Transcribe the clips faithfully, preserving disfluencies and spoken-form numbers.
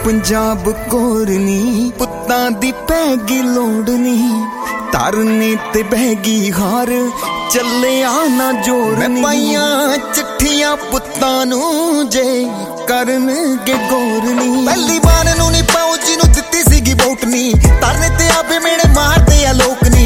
पंजाब कोरनी पुत्तां दी पैगी लोड़नी तरने ते बहगी हार चले आना जोरनी पाइया चिट्ठियां पुत्तां नू जे करनगे गोरनी पहली बार नू नी पाओ जिनू दित्ती सीगी बोटनी तरने ते आपे मेरे मारदे आ लोकनी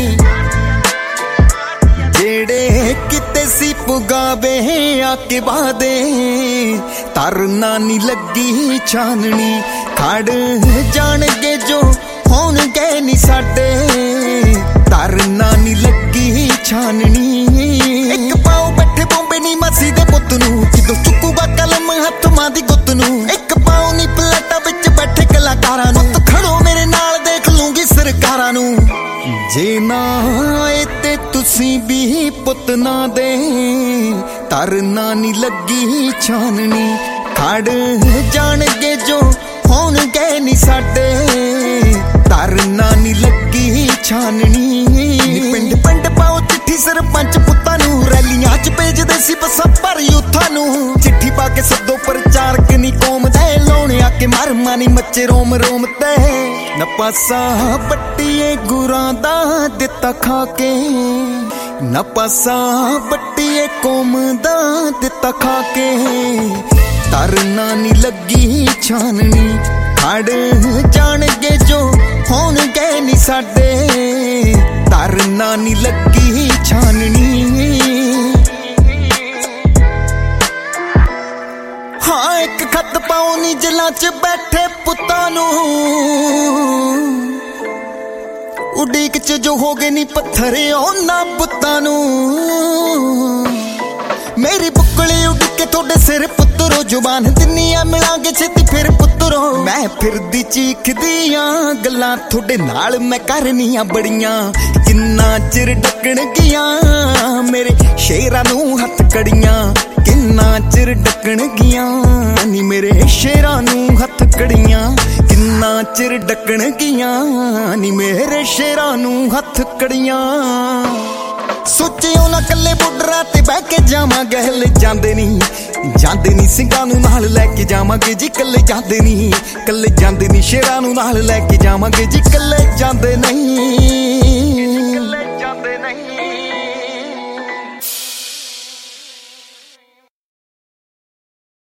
जेड़े किते सी पुगावे आके बादे तरना नी लगी छाननी खड़ जाणगे जो होणगे नी साडे तरना नी लगी छाननी एक पाओ बैठे बॉम्बे नी मसी दे पुत नू किदों चुकूगा कलम हथ मां दी गुत नू एक पाओ नी प्लेटा विच बैठे कलाकारां नू पुत खड़ो मेरे नाल देख लूंगी सरकारां नू जे ना आए ते तुसी भी पुत ना दे तरना नी लगी छाननी खड़ जाणगे जो होणगे नी साडे तरना नी लगी छाननी पिंड पिंड पाओ चिट्ठी सरपंच पुत्तां नू रैलियां च भेजदे सी बसां भर यूथां नू चिट्ठी पा के सदो प्रचारक नी कौम दे लाउणे आके मर मानी मच्चे रोम रोम ते न पासा बट्टीए गुरां दा दित्ता खा के न पासा बट्टीए कौम दा दित्ता खा के तरना नी लगी छाननी खड़ जाणगे जो होणगे नी साडे तरना नी लगी छाननी हाँ एक खत पाओ नी जलां च बैठे पुत्तां नू उड़ीक च जो हो गए नी पत्थर ओना पुत्तां नू मेरी बुकली उड़ के थोड़े सिर पुत्रो जुबान दिनिया मिलांगे छेती फिर पुत्रो मैं फिर दी चीख दियां गल्लां थोड़े नाल मैं करनियां बड़ियां किन्ना चिर डकण गियां मेरे शेरां नू हथ कड़ियां किन्ना चिर डकण गियां नी मेरे शेरां नू हथ कड़ियां किन्ना चिर डकण गियां नी मेरे शेरां नू हथ कड़ियां सोचियो ना कल्ले बुडरा ते बह के जावांगे हले जांदे नहीं जांदे नहीं सिंगां नू नाल लैके जावांगे जी कल्ले जांदे नहीं कल्ले जांदे नहीं शेरां नू नाल लैके जावांगे जी कल्ले जांदे नहीं कल्ले जांदे नहीं।